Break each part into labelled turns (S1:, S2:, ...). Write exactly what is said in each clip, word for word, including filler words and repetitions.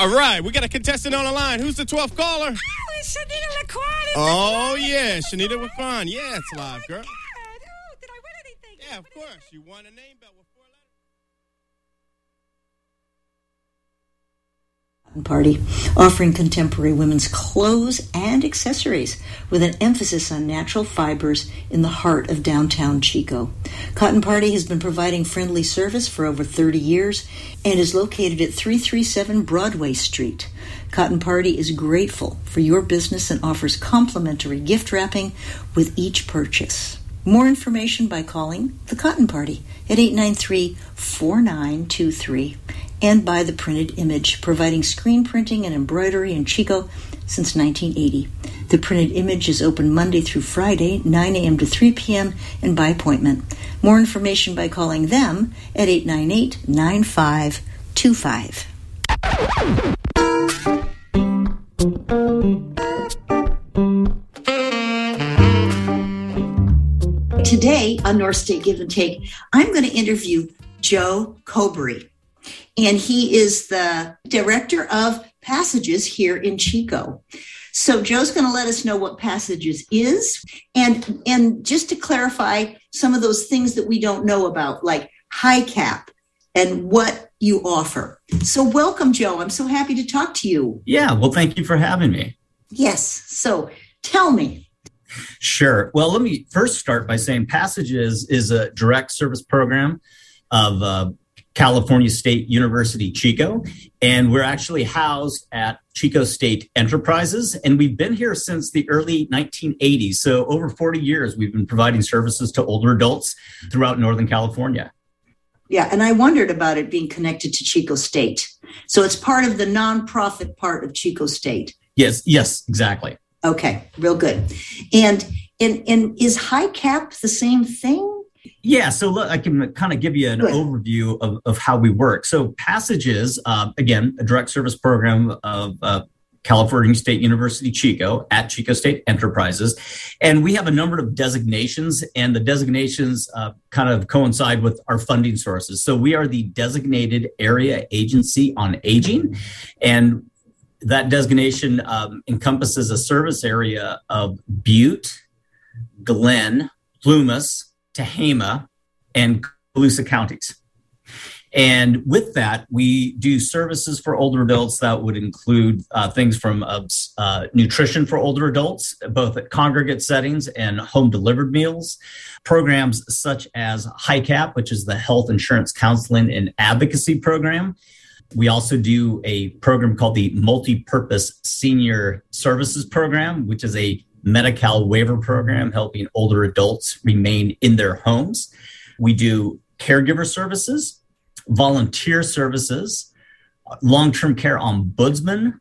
S1: All right, we got a contestant on the line. Who's the twelfth caller?
S2: Oh, it's Shanita Laquan.
S1: Oh, yeah, Shanita Laquan. Yeah, it's live, girl.
S2: Oh, oh, did I win anything?
S1: Yeah, of course. You won a name belt with four letters.
S3: Party, offering contemporary women's clothes and accessories with an emphasis on natural fibers in the heart of downtown Chico. Cotton Party has been providing friendly service for over thirty years and is located at three thirty-seven Broadway Street. Cotton Party is grateful for your business and offers complimentary gift wrapping with each purchase. More information by calling the Cotton Party at eight nine three, four nine two three and by The Printed Image, providing screen printing and embroidery in Chico since nineteen eighty. The Printed Image is open Monday through Friday, nine a.m. to three p.m. and by appointment. More information by calling them at eight nine eight, nine five two five. Today on North State Give and Take, I'm going to interview Joe Coberry. And he is the director of Passages here in Chico. So Joe's going to let us know what Passages is. And, and just to clarify some of those things that we don't know about, like High Cap and what you offer. So welcome, Joe. I'm so happy to talk to you.
S4: Yeah, well, thank you for having me.
S3: Yes. So tell me.
S4: Sure. Well, let me first start by saying Passages is a direct service program of uh, California State University, Chico, and we're actually housed at Chico State Enterprises, and we've been here since the early nineteen eighties. So over forty years, we've been providing services to older adults throughout Northern California.
S3: Yeah, and I wondered about it being connected to Chico State. So it's part of the nonprofit part of Chico State.
S4: Yes, yes, exactly.
S3: Okay, real good. And and, and is High Cap the same thing?
S4: Yeah, so look, I can kind of give you an Good. overview of, of how we work. So Passages, uh, again, a direct service program of uh, California State University, Chico, at Chico State Enterprises. And we have a number of designations, and the designations uh, kind of coincide with our funding sources. So we are the Designated Area Agency on Aging, and that designation um, encompasses a service area of Butte, Glen, Plumas, Tehama, and Colusa counties. And with that, we do services for older adults that would include uh, things from uh, uh, nutrition for older adults, both at congregate settings and home delivered meals, programs such as High Cap, which is the health insurance counseling and advocacy program. We also do a program called the Multi-Purpose Senior Services Program, which is a Medi-Cal waiver program helping older adults remain in their homes. We do caregiver services, volunteer services, long-term care ombudsman,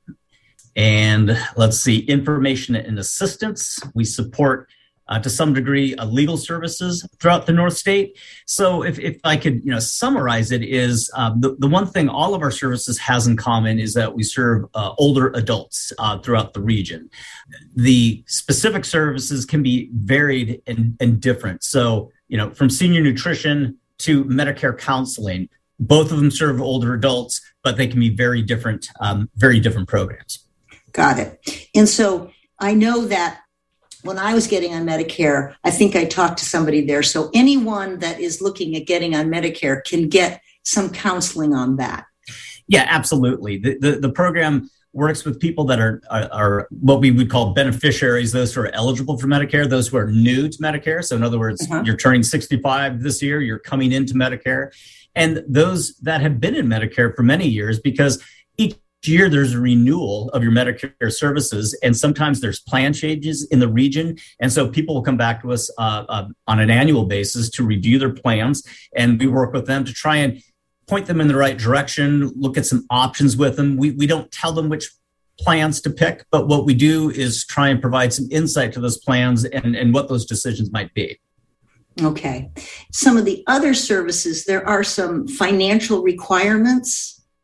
S4: and let's see, information and assistance. We support Uh, to some degree, uh, legal services throughout the North State. So if, if I could, you know, summarize it is um, the, the one thing all of our services has in common is that we serve uh, older adults uh, throughout the region. The specific services can be varied and, and different. So, you know, from senior nutrition to Medicare counseling, both of them serve older adults, but they can be very different, um, very different programs.
S3: Got it. And so I know that when I was getting on Medicare, I think I talked to somebody there. So anyone that is looking at getting on Medicare can get some counseling on that.
S4: Yeah, absolutely. The the, the program works with people that are, are are what we would call beneficiaries, those who are eligible for Medicare, those who are new to Medicare. So in other words, uh-huh. you're turning sixty-five this year, you're coming into Medicare. And those that have been in Medicare for many years, because each year there's a renewal of your Medicare services, and sometimes there's plan changes in the region, and so people will come back to us uh, uh, on an annual basis to review their plans, and we work with them to try and point them in the right direction, look at some options with them. We we don't tell them which plans to pick, but what we do is try and provide some insight to those plans and, and what those decisions might be.
S3: Okay. Some of the other services, there are some financial requirements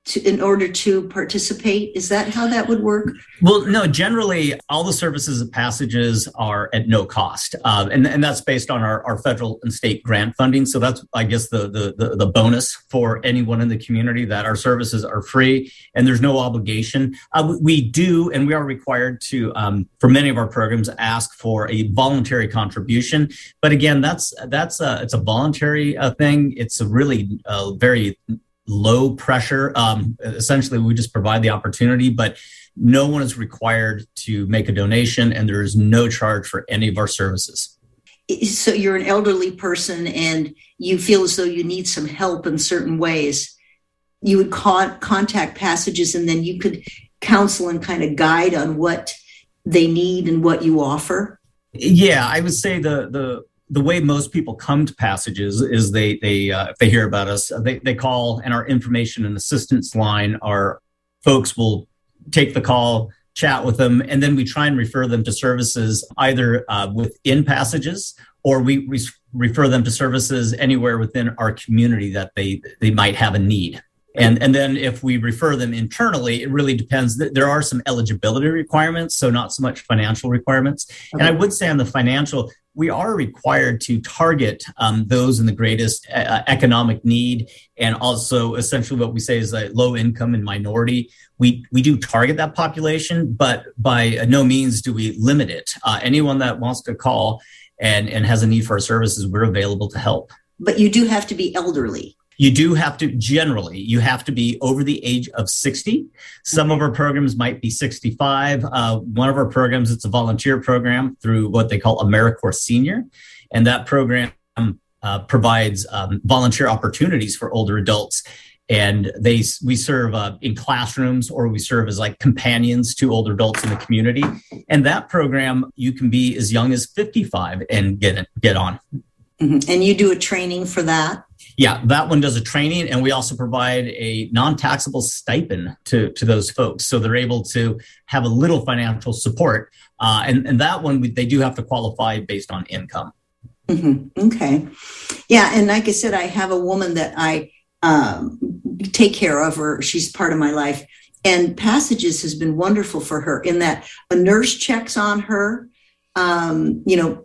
S3: to, in order to participate? Is that how that would work?
S4: Well, no, generally all the services and passages are at no cost. Uh, and, and that's based on our, our federal and state grant funding. So that's, I guess, the, the, the, the bonus for anyone in the community, that our services are free and there's no obligation. Uh, we do, and we are required to, um, for many of our programs, ask for a voluntary contribution. But again, that's, that's a, it's a voluntary uh, thing. It's a really uh, very low pressure. Um, essentially, we just provide the opportunity, but no one is required to make a donation, and there is no charge for any of our services.
S3: So you're an elderly person and you feel as though you need some help in certain ways. You would con- contact Passages, and then you could counsel and kind of guide on what they need and what you offer.
S4: Yeah, I would say the the the way most people come to Passages is they they uh, if they hear about us, they they call, and our information and assistance line, our folks will take the call, chat with them, and then we try and refer them to services either uh, within Passages, or we, we refer them to services anywhere within our community that they they might have a need. And and then if we refer them internally, it really depends. There are some eligibility requirements, so not so much financial requirements. Okay. And I would say on the financial, we are required to target um, those in the greatest uh, economic need, and also essentially what we say is a low income and minority. We we do target that population, but by no means do we limit it. Uh, anyone that wants to call and, and has a need for our services, we're available to help.
S3: But you do have to be elderly.
S4: You do have to, generally, you have to be over the age of sixty. Some of our programs might be sixty-five. Uh, one of our programs, it's a volunteer program through what they call AmeriCorps Senior. And that program uh, provides um, volunteer opportunities for older adults. And they we serve uh, in classrooms, or we serve as like companions to older adults in the community. And that program, you can be as young as fifty-five and get get on.
S3: Mm-hmm. And you do a training for that?
S4: Yeah, that one does a training, and we also provide a non-taxable stipend to, to those folks. So they're able to have a little financial support. Uh, and, and that one, we, they do have to qualify based on income.
S3: Mm-hmm. Okay. Yeah, and like I said, I have a woman that I um, take care of her. She's part of my life. And Passages has been wonderful for her in that a nurse checks on her, um, you know,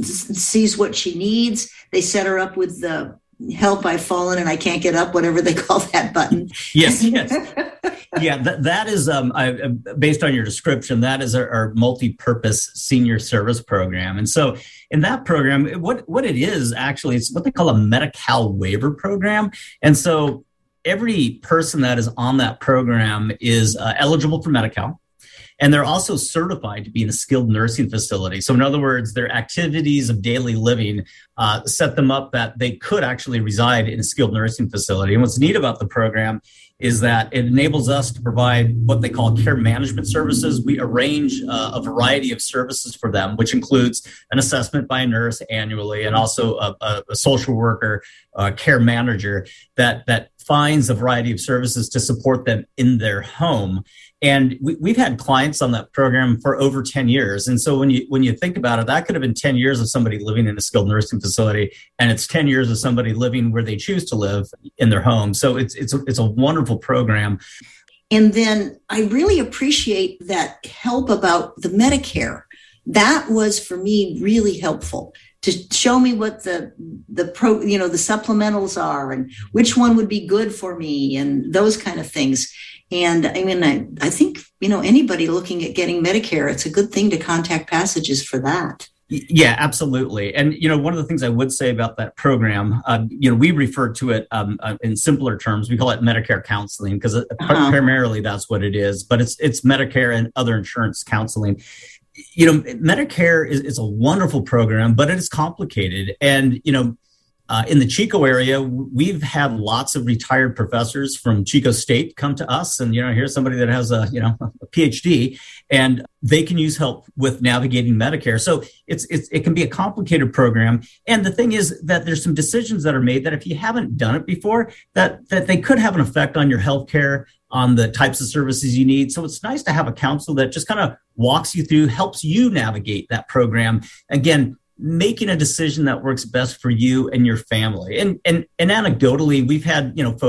S3: sees what she needs. They set her up with the help, I've fallen and I can't get up, whatever they call that button.
S4: Yes, yes. Yeah, that, that is, um, I, based on your description, that is our, our multi-purpose senior service program. And so in that program, what, what it is actually, it's what they call a Medi-Cal waiver program. And so every person that is on that program is uh, eligible for Medi-Cal. And they're also certified to be in a skilled nursing facility. So in other words, their activities of daily living uh, set them up that they could actually reside in a skilled nursing facility. And what's neat about the program is that it enables us to provide what they call care management services. We arrange uh, a variety of services for them, which includes an assessment by a nurse annually, and also a, a, a social worker, a care manager that, that finds a variety of services to support them in their home. And we, we've had clients on that program for over ten years. And so when you when you think about it, that could have been ten years of somebody living in a skilled nursing facility, and it's ten years of somebody living where they choose to live in their home. So it's it's a, it's a wonderful program.
S3: And then I really appreciate that help about the Medicare. That was for me really helpful to show me what the the pro you know the supplementals are and which one would be good for me and those kind of things. And I mean, I, I think, you know, anybody looking at getting Medicare, it's a good thing to contact Passages for that.
S4: Yeah, absolutely. And, you know, one of the things I would say about that program, uh, you know, we refer to it um, uh, in simpler terms. We call it Medicare counseling because uh-huh. primarily that's what it is. But it's it's Medicare and other insurance counseling. You know, Medicare is, is a wonderful program, but it is complicated. And, you know, Uh, in the Chico area, we've had lots of retired professors from Chico State come to us, and you know, here's somebody that has a you know a P H D, and they can use help with navigating Medicare. So it's it's it can be a complicated program. And the thing is that there's some decisions that are made that if you haven't done it before, that that they could have an effect on your healthcare, on the types of services you need. So it's nice to have a counselor that just kind of walks you through, helps you navigate that program. Again, making a decision that works best for you and your family. And and and anecdotally, we've had, you know, folks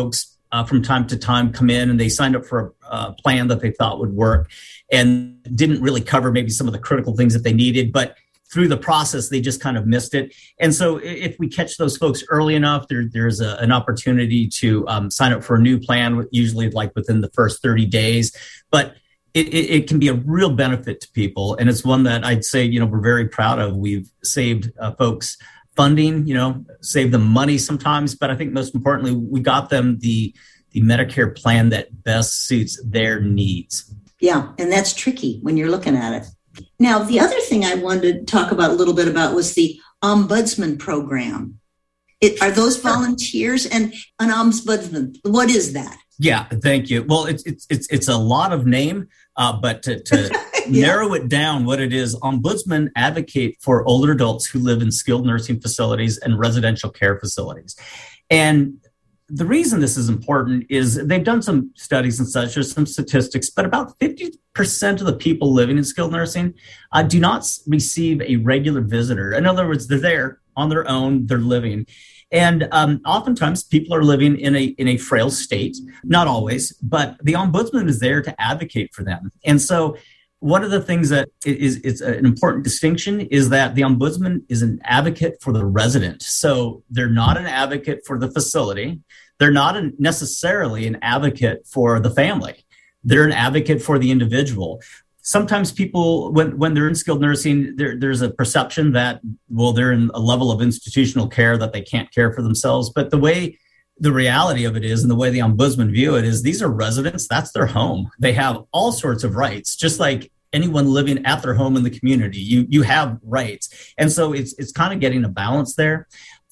S4: uh, from time to time come in and they signed up for a, a plan that they thought would work and didn't really cover maybe some of the critical things that they needed, but through the process, they just kind of missed it. And so if we catch those folks early enough, there, there's a, an opportunity to um, sign up for a new plan, usually like within the first thirty days. But it, it, it can be a real benefit to people. And it's one that I'd say, you know, we're very proud of. We've saved uh, folks funding, you know, saved them money sometimes. But I think most importantly, we got them the, the Medicare plan that best suits their needs.
S3: Yeah, and that's tricky when you're looking at it. Now, the other thing I wanted to talk about a little bit about was the Ombudsman program. It, are those volunteers? And an ombudsman, what is that?
S4: Yeah, thank you. Well, it's it's it's, it's a lot of name, uh, but to, to yeah. narrow it down, what it is, ombudsmen advocate for older adults who live in skilled nursing facilities and residential care facilities. And the reason this is important is they've done some studies and such, there's some statistics, but about fifty percent of the people living in skilled nursing uh, do not receive a regular visitor. In other words, they're there on their own, they're living. And um, oftentimes people are living in a in a frail state, not always, but the ombudsman is there to advocate for them. And so one of the things that is, is an important distinction is that the ombudsman is an advocate for the resident. So they're not an advocate for the facility. They're not a, necessarily an advocate for the family. They're an advocate for the individual. Sometimes people, when, when they're in skilled nursing, there, there's a perception that, well, they're in a level of institutional care that they can't care for themselves. But the way the reality of it is, and the way the ombudsman view it is, these are residents. That's their home. They have all sorts of rights, just like anyone living at their home in the community. You you have rights, and so it's it's kind of getting a balance there.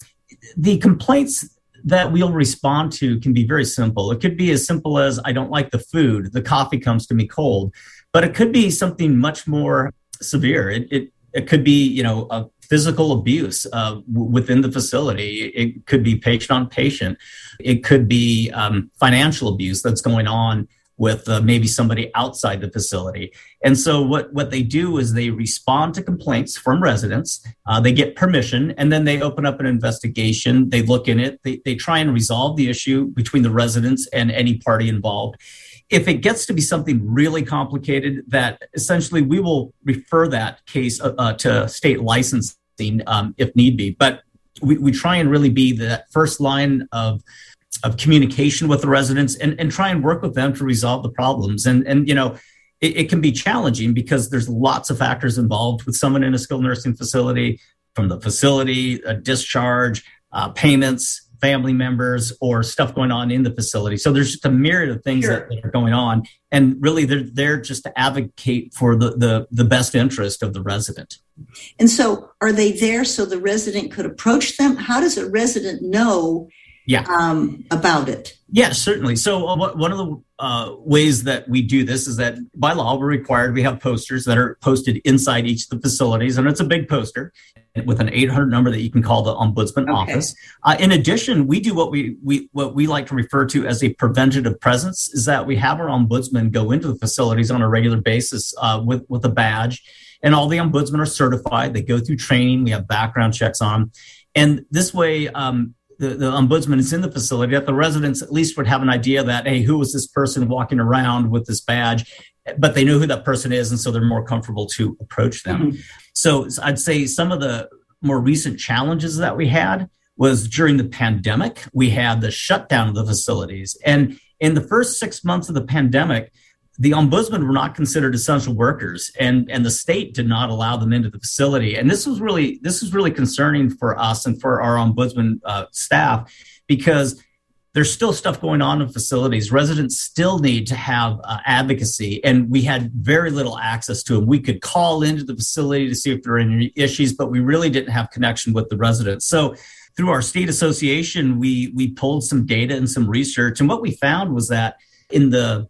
S4: The complaints that we'll respond to can be very simple. It could be as simple as, I don't like the food. The coffee comes to me cold. But it could be something much more severe. It it, it could be, you know, a physical abuse uh, w- within the facility. It could be patient on patient. It could be um, financial abuse that's going on with uh, maybe somebody outside the facility. And so what, what they do is they respond to complaints from residents. Uh, they get permission, and then they open up an investigation. They look in it. They, they try and resolve the issue between the residents and any party involved. If it gets to be something really complicated, that essentially we will refer that case uh, uh, to state licensing um, if need be. But we, we try and really be that first line of of communication with the residents and, and try and work with them to resolve the problems. And, and you know, it, it can be challenging because there's lots of factors involved with someone in a skilled nursing facility, from the facility, a discharge, uh, payments, family members, or stuff going on in the facility. So there's just a myriad of things
S3: Sure.
S4: that, that are going on. And really, they're there just to advocate for the, the, the best interest of the resident.
S3: And so are they there so the resident could approach them? How does a resident know
S4: Yeah.
S3: um, about it?
S4: Yeah, certainly. So uh, one of the uh, ways that we do this is that by law, we're required, we have posters that are posted inside each of the facilities, and it's a big poster with an eight hundred number that you can call the Ombudsman
S3: Okay.
S4: office. Uh, in addition, we do what we, we what we like to refer to as a preventative presence, is that we have our ombudsman go into the facilities on a regular basis uh, with, with a badge, and all the ombudsmen are certified. They go through training. We have background checks on them. And this way, um, The, the ombudsman is in the facility, that the residents at least would have an idea that, hey, who was this person walking around with this badge? But they know who that person is, and so they're more comfortable to approach them. Mm-hmm. So I'd say some of the more recent challenges that we had was during the pandemic. We had the shutdown of the facilities. And in the first six months of the pandemic, the ombudsmen were not considered essential workers, and, and the state did not allow them into the facility. And this was really this was really concerning for us and for our ombudsman uh, staff, because there's still stuff going on in facilities. Residents still need to have uh, advocacy, and we had very little access to them. We could call into the facility to see if there were any issues, but we really didn't have connection with the residents. So through our state association, we we pulled some data and some research, and what we found was that in the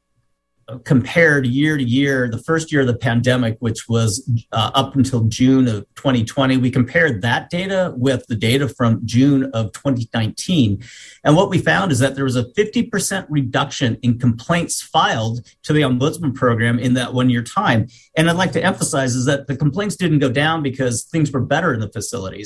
S4: compared year to year, the first year of the pandemic, which was uh, up until June of twenty twenty, we compared that data with the data from June of twenty nineteen. And what we found is that there was a fifty percent reduction in complaints filed to the Ombudsman program in that one year time. And I'd like to emphasize is that the complaints didn't go down because things were better in the facilities.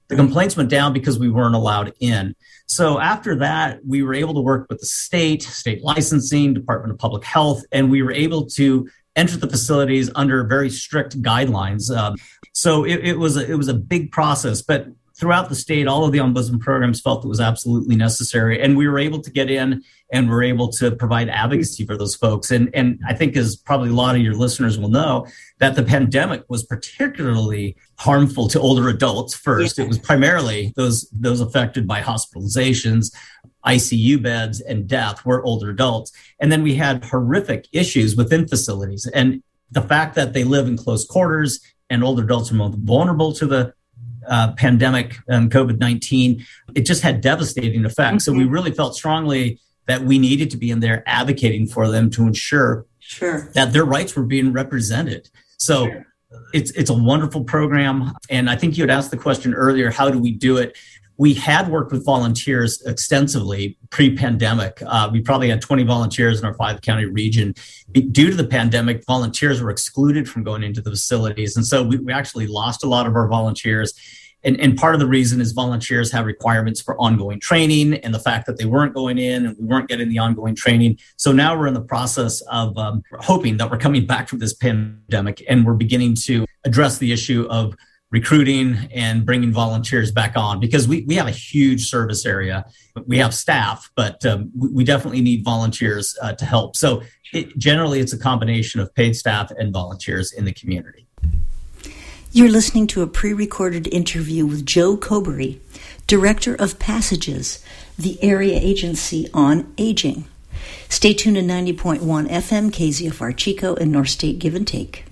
S4: The complaints went down because we weren't allowed in. So after that, we were able to work with the state, state licensing, Department of Public Health, and we were able to enter the facilities under very strict guidelines. Um, so it, it was a, it was a big process, but throughout the state, all of the ombudsman programs felt it was absolutely necessary, and we were able to get in and we're able to provide advocacy for those folks. And and I think, as probably a lot of your listeners will know, that the pandemic was particularly harmful to older adults first. Yeah. It was primarily those those affected by hospitalizations, I C U beds, and death were older adults. And then we had horrific issues within facilities. And the fact that they live in close quarters and older adults are more vulnerable to the uh, pandemic and COVID nineteen, it just had devastating effects. Mm-hmm. So we really felt strongly that we needed to be in there advocating for them to ensure sure. that their rights were being represented. So sure. it's it's a wonderful program. And I think you had asked the question earlier, how do we do it? We had worked with volunteers extensively pre-pandemic. Uh, we probably had twenty volunteers in our five county region. Due to the pandemic, volunteers were excluded from going into the facilities. And so we, we actually lost a lot of our volunteers. And, and part of the reason is volunteers have requirements for ongoing training, and the fact that they weren't going in and we weren't getting the ongoing training. So now we're in the process of um, hoping that we're coming back from this pandemic and we're beginning to address the issue of recruiting and bringing volunteers back on, because we, we have a huge service area. We have staff, but um, we, we definitely need volunteers uh, to help. So it, generally, it's a combination of paid staff and volunteers in the community.
S3: You're listening to a pre-recorded interview with Joe Cobery, Director of Passages, the area agency on aging. Stay tuned to ninety point one F M, K Z F R Chico, and North State Give and Take.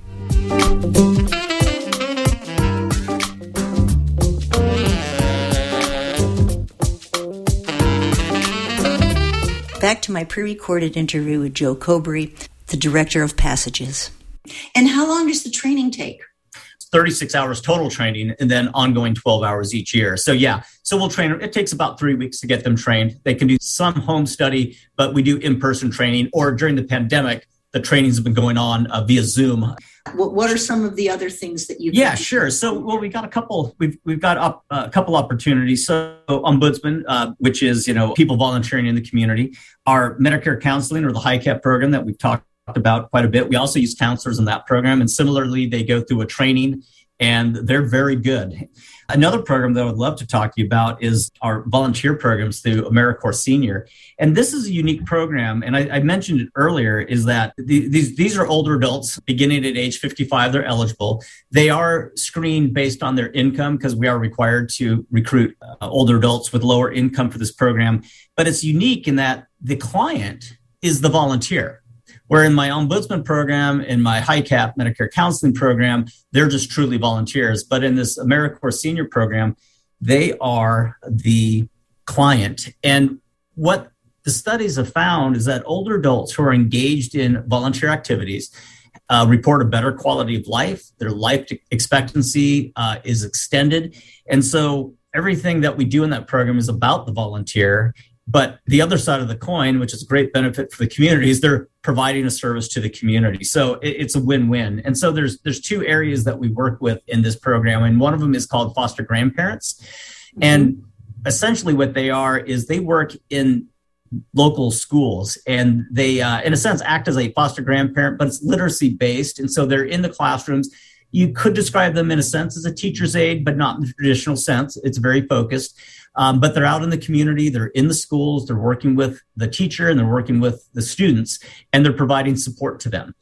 S3: Back to my pre-recorded interview with Joe Cobery, the Director of Passages. And how long does the training take?
S4: thirty-six hours total training, and then ongoing twelve hours each year. So yeah, so we'll train. It takes about three weeks to get them trained. They can do some home study, but we do in-person training, or during the pandemic, the trainings have been going on uh, via Zoom.
S3: What are some of the other things that you?
S4: Yeah, sure. So, well, we got a couple. We've we've got up, uh, a couple opportunities. So, ombudsman, uh, which is you know people volunteering in the community, our Medicare counseling or the H I C A P program that we've talked about quite a bit. We also use counselors in that program, and similarly, they go through a training, and they're very good. Another program that I would love to talk to you about is our volunteer programs through AmeriCorps Senior. And this is a unique program, and I, I mentioned it earlier, is that the, these, these are older adults beginning at age fifty-five, they're eligible. They are screened based on their income because we are required to recruit uh, older adults with lower income for this program. But it's unique in that the client is the volunteer. Where in my ombudsman program, in my H I C A P Medicare counseling program, they're just truly volunteers. But in this AmeriCorps Senior program, they are the client. And what the studies have found is that older adults who are engaged in volunteer activities uh, report a better quality of life. Their life expectancy uh, is extended. And so everything that we do in that program is about the volunteer. But the other side of the coin, which is a great benefit for the community, is they're providing a service to the community. So it, it's a win-win. And so there's there's two areas that we work with in this program. And one of them is called foster grandparents. Mm-hmm. And essentially what they are is they work in local schools, and they, uh, in a sense, act as a foster grandparent, but it's literacy based. And so they're in the classrooms. You could describe them in a sense as a teacher's aide, but not in the traditional sense. It's very focused. Um, but they're out in the community, they're in the schools, they're working with the teacher and they're working with the students, and they're providing support to them.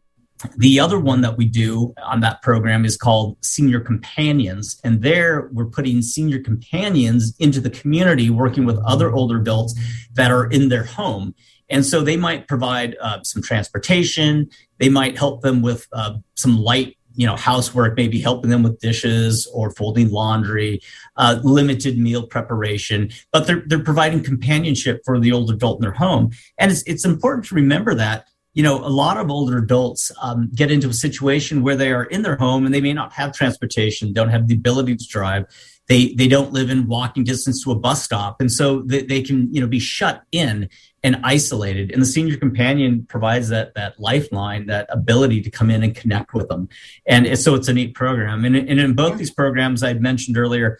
S4: The other one that we do on that program is called Senior Companions. And there we're putting senior companions into the community, working with other older adults that are in their home. And so they might provide uh, some transportation, they might help them with uh, some light you know, housework, maybe helping them with dishes or folding laundry, uh, limited meal preparation, but they're they're providing companionship for the older adult in their home. And it's it's important to remember that, you know, a lot of older adults um, get into a situation where they are in their home and they may not have transportation, don't have the ability to drive. They they don't live in walking distance to a bus stop. And so they, they can, you know, be shut in and isolated. And the Senior Companion provides that that lifeline, that ability to come in and connect with them. And it's, so it's a neat program. And, and in both these programs I mentioned earlier,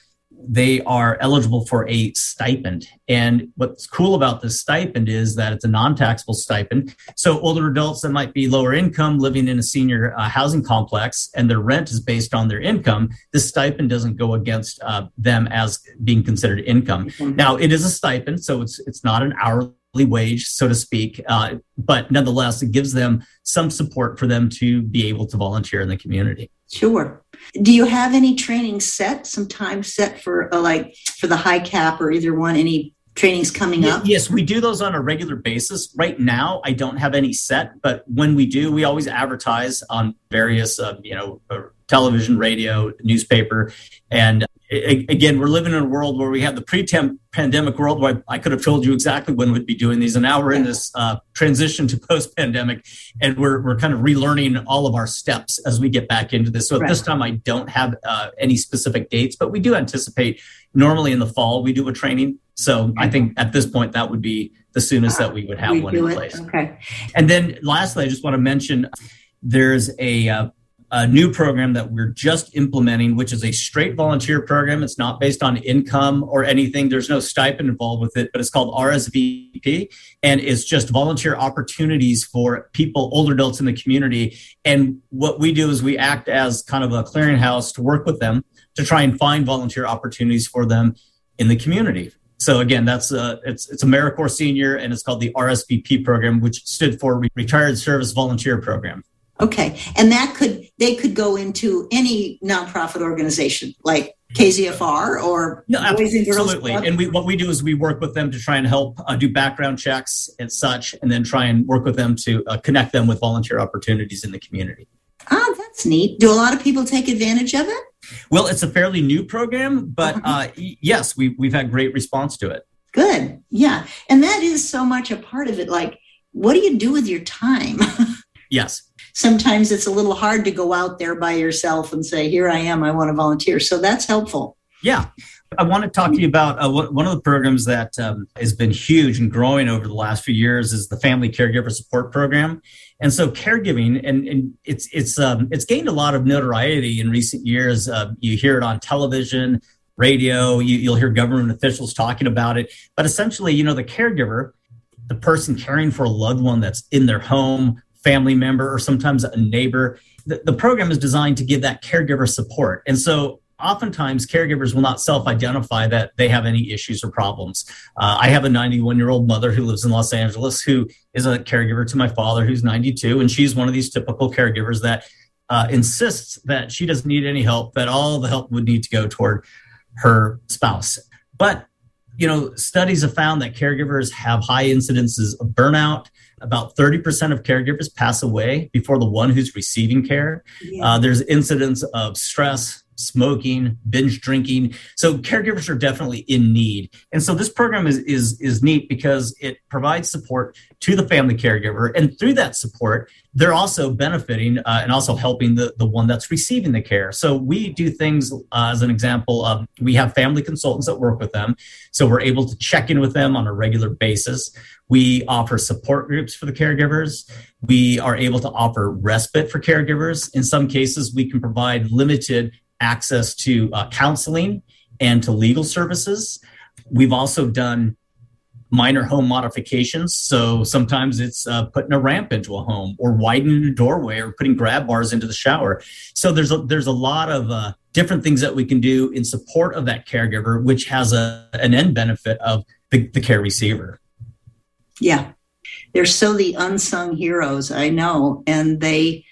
S4: they are eligible for a stipend. And what's cool about this stipend is that it's a non-taxable stipend. So older adults that might be lower income living in a senior uh, housing complex and their rent is based on their income, this stipend doesn't go against uh, them as being considered income. Mm-hmm. Now, it is a stipend, so it's it's not an hourly wage, so to speak, uh, but nonetheless, it gives them some support for them to be able to volunteer in the community.
S3: Sure. Do you have any training set, some time set for uh, like for the high cap or either one, any trainings coming up?
S4: Yes, we do those on a regular basis. Right now, I don't have any set, but when we do, we always advertise on various, uh, you know, television, radio, newspaper. And again, we're living in a world where we have the pre-pandemic world where I could have told you exactly when we'd be doing these. And now we're in this uh, transition to post-pandemic, and we're we're kind of relearning all of our steps as we get back into this. So right. At this time, I don't have uh, any specific dates, but we do anticipate normally in the fall, we do a training. So okay. I think at this point, that would be the soonest that we would have we one in place.
S3: Okay.
S4: And then lastly, I just want to mention there's a uh, a new program that we're just implementing, which is a straight volunteer program. It's not based on income or anything. There's no stipend involved with it, but it's called R S V P, and it's just volunteer opportunities for people, older adults in the community. And what we do is we act as kind of a clearinghouse to work with them to try and find volunteer opportunities for them in the community. So again, that's uh, it's it's AmeriCorps Senior, and it's called the R S V P program, which stood for Retired Service Volunteer Program.
S3: Okay. And that could, they could go into any nonprofit organization like K Z F R or
S4: no,
S3: Boys and Girls
S4: Absolutely.
S3: Club?
S4: And we, what we do is we work with them to try and help uh, do background checks and such, and then try and work with them to uh, connect them with volunteer opportunities in the community.
S3: Ah, that's neat. Do a lot of people take advantage of it?
S4: Well, it's a fairly new program, but uh, yes, we, we've had great response to it.
S3: Good. Yeah. And that is so much a part of it. Like, what do you do with your time?
S4: Yes.
S3: Sometimes it's a little hard to go out there by yourself and say, here I am, I want to volunteer. So that's helpful.
S4: Yeah. I want to talk to you about uh, one of the programs that um, has been huge and growing over the last few years is the Family Caregiver Support Program. And so caregiving, and, and it's it's um, it's gained a lot of notoriety in recent years. Uh, you hear it on television, radio, you, you'll hear government officials talking about it. But essentially, you know, the caregiver, the person caring for a loved one that's in their home, family member, or sometimes a neighbor, the, the program is designed to give that caregiver support. And so oftentimes caregivers will not self-identify that they have any issues or problems. Uh, I have a ninety-one-year-old mother who lives in Los Angeles who is a caregiver to my father who's ninety-two. And she's one of these typical caregivers that uh, insists that she doesn't need any help, that all the help would need to go toward her spouse. But, you know, studies have found that caregivers have high incidences of burnout. About thirty percent of caregivers pass away before the one who's receiving care. Yeah. Uh, there's incidents of stress, smoking, binge drinking. So caregivers are definitely in need. And so this program is, is, is neat because it provides support to the family caregiver. And through that support, they're also benefiting uh, and also helping the, the one that's receiving the care. So we do things, uh, as an example, of we have family consultants that work with them. So we're able to check in with them on a regular basis. We offer support groups for the caregivers. We are able to offer respite for caregivers. In some cases, we can provide limited access to uh, counseling and to legal services. We've also done minor home modifications. So sometimes it's uh, putting a ramp into a home or widening a doorway or putting grab bars into the shower. So there's a, there's a lot of uh, different things that we can do in support of that caregiver, which has a, an end benefit of the, the care receiver.
S3: Yeah. They're so the unsung heroes, I know, and they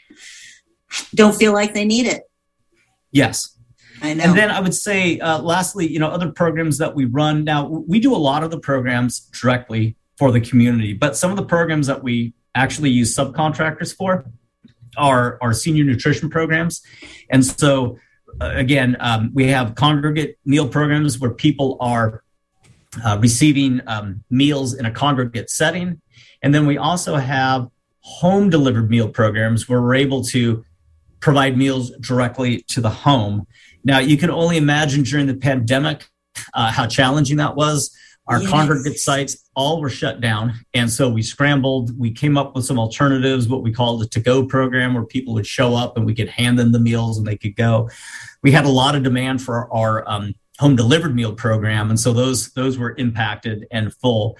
S3: don't feel like they need it.
S4: Yes.
S3: I know.
S4: And then I would say, uh, lastly, you know, other programs that we run. Now, we do a lot of the programs directly for the community, but some of the programs that we actually use subcontractors for are our senior nutrition programs. And so, uh, again, um, we have congregate meal programs where people are uh, receiving um, meals in a congregate setting. And then we also have home delivered meal programs where we're able to provide meals directly to the home. Now, you can only imagine during the pandemic uh, how challenging that was. Our yes. congregate sites all were shut down. And so we scrambled. We came up with some alternatives, what we called a to-go program, where people would show up and we could hand them the meals and they could go. We had a lot of demand for our um, home delivered meal program. And so those those were impacted and full.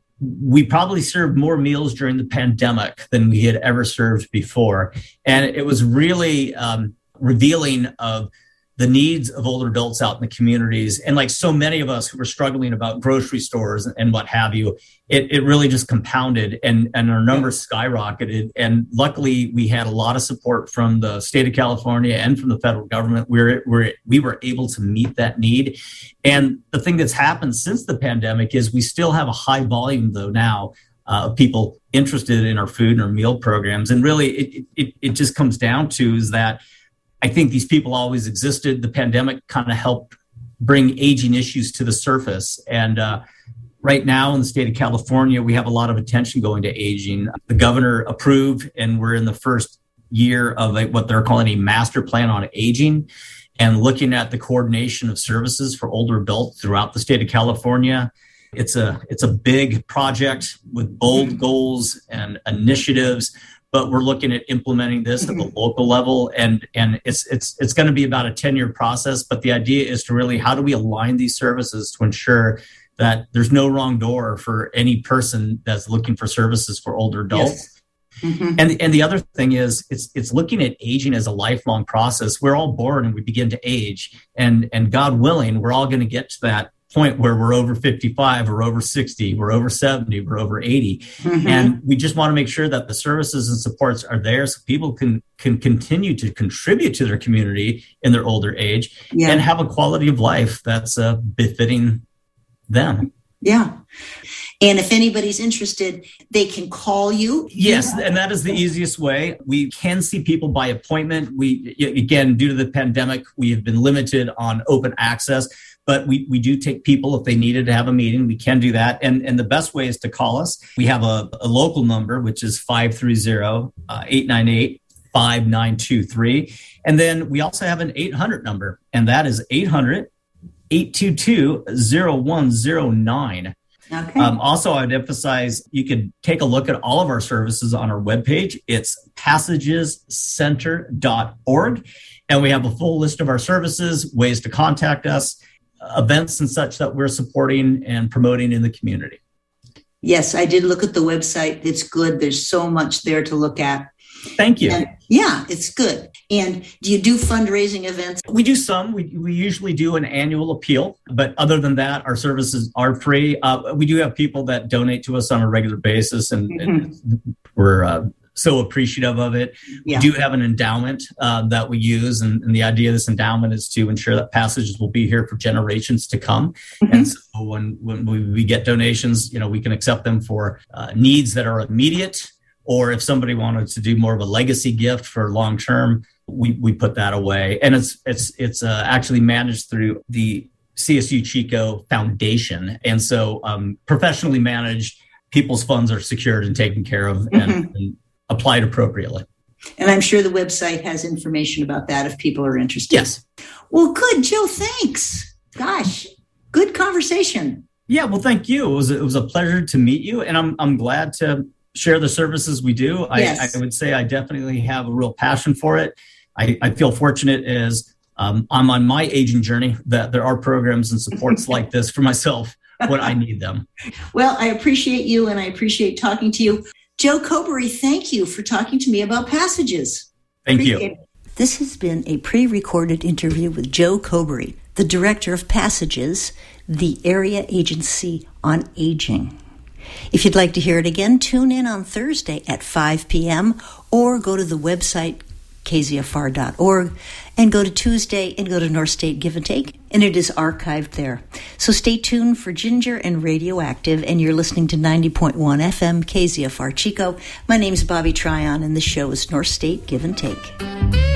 S4: We probably served more meals during the pandemic than we had ever served before. And it was really um, revealing of the needs of older adults out in the communities. And like so many of us who were struggling about grocery stores and what have you, it, it really just compounded and, and our numbers skyrocketed. And luckily, we had a lot of support from the state of California and from the federal government. We're, we're, we were able to meet that need. And the thing that's happened since the pandemic is we still have a high volume, though, now uh, of people interested in our food and our meal programs. And really, it, it, it just comes down to is that I think these people always existed. The pandemic kind of helped bring aging issues to the surface. And uh, right now in the state of California, we have a lot of attention going to aging. The governor approved, and we're in the first year of a, what they're calling a master plan on aging and looking at the coordination of services for older adults throughout the state of California. It's a, it's a big project with bold goals and initiatives, but we're looking at implementing this at the local level, and and it's it's it's going to be about a ten-year process. But the idea is to really, how do we align these services to ensure that there's no wrong door for any person that's looking for services for older adults? Yes. Mm-hmm. And and the other thing is, it's it's looking at aging as a lifelong process. We're all born and we begin to age, and and God willing, we're all going to get to that point where we're over fifty-five, we're over sixty, we're over seventy, we're over eighty. Mm-hmm. And we just want to make sure that the services and supports are there so people can can continue to contribute to their community in their older age yeah. and have a quality of life that's uh, befitting them.
S3: Yeah. And if anybody's interested, they can call you.
S4: Yes, and that is the easiest way. We can see people by appointment. We, again, due to the pandemic, we have been limited on open access. But we, we do take people if they needed to have a meeting. We can do that. And, and the best way is to call us. We have a, a local number, which is five three zero, eight nine eight, five nine two three. And then we also have an eight hundred number, and that is eight hundred, eight two two, zero one zero nine. Okay. Um, also, I'd emphasize you can take a look at all of our services on our webpage. It's passages center dot org. And we have a full list of our services, ways to contact us, events and such that we're supporting and promoting in the community.
S3: Yes, I did look at the website. It's good. There's so much there to look at.
S4: Thank you.
S3: And yeah, it's good. And do you do fundraising events?
S4: We do some. We we usually do an annual appeal, but other than that, our services are free. Uh, we do have people that donate to us on a regular basis, and, mm-hmm. and we're uh, so appreciative of it. Yeah. We do have an endowment uh, that we use, and, and the idea of this endowment is to ensure that Passages will be here for generations to come. Mm-hmm. And so when when we, we get donations, you know, we can accept them for uh, needs that are immediate, or if somebody wanted to do more of a legacy gift for long term, we we put that away. And it's it's it's uh, actually managed through the C S U Chico Foundation, and so um, professionally managed. People's funds are secured and taken care of, and, mm-hmm. and applied appropriately.
S3: And I'm sure the website has information about that if people are interested.
S4: Yes.
S3: Well, good, Joe. Thanks. Gosh, good conversation.
S4: Yeah. Well, thank you. It was it was a pleasure to meet you, and I'm I'm glad to share the services we do. I, yes. I would say I definitely have a real passion for it. I, I feel fortunate as um, I'm on my aging journey that there are programs and supports like this for myself when I need them.
S3: Well, I appreciate you, and I appreciate talking to you. Joe Coberry, thank you for talking to me about Passages.
S4: Thank
S3: appreciate
S4: you.
S3: It. This has been a pre-recorded interview with Joe Coberry, the director of Passages, the area agency on aging. If you'd like to hear it again, tune in on Thursday at five p.m. or go to the website k z f r dot org and go to Tuesday and go to North State Give and Take, and it is archived there. So stay tuned for Ginger and Radioactive, and you're listening to ninety point one F M K Z F R Chico. My name's Bobby Tryon, and the show is North State Give and Take.